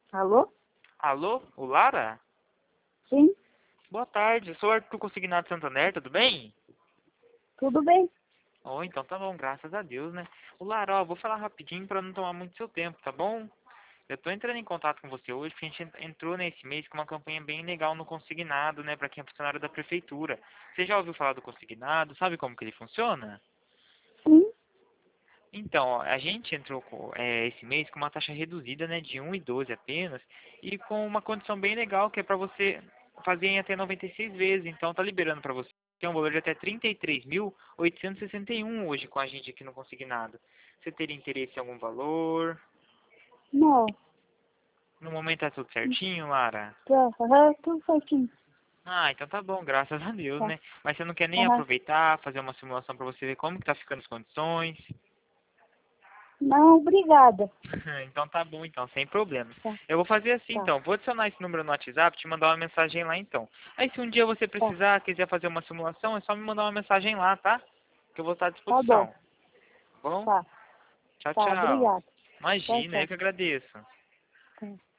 Alô? Alô, o Lara? Sim, Boa tarde, eu sou o Arthur Consignado Santander, tudo bem? tudo bem? Oh, então tá bom, graças a Deus, né? O Lara, ó, vou falar rapidinho pra não tomar muito seu tempo, tá bom? Eu tô entrando em contato com você hoje porque a gente entrou nesse mês com uma campanha bem legal no Consignado, né, pra quem é funcionário da prefeitura. Você já ouviu falar do Consignado? Sabe como que ele funciona? Sim. Então, ó, a gente entrou esse mês com uma taxa reduzida, né, de 1,12 apenas, e com uma condição bem legal, que é para você fazer em até 96 vezes. Então, tá liberando para você um valor de até 33.861 hoje com a gente aqui no Consignado. Você teria interesse em algum valor? Não. No momento tá tudo certinho, Lara? Tá, tudo certinho. Ah, então tá bom, graças a Deus, Tá. né? Mas você não quer nem Aham. aproveitar, fazer uma simulação para você ver como que tá ficando as condições? Não, obrigada. Então tá bom, então, sem problemas. Tá, Eu vou fazer assim, tá, então. Vou adicionar esse número no WhatsApp, te mandar uma mensagem lá, então. Aí, se um dia você tá, precisar, quiser fazer uma simulação, é só me mandar uma mensagem lá, tá? Que eu vou estar à tá bom. disposição. Bom? Tá, Tchau, tá, tchau. obrigada. Tchau, Imagina, eu tchau. que agradeço. Tá.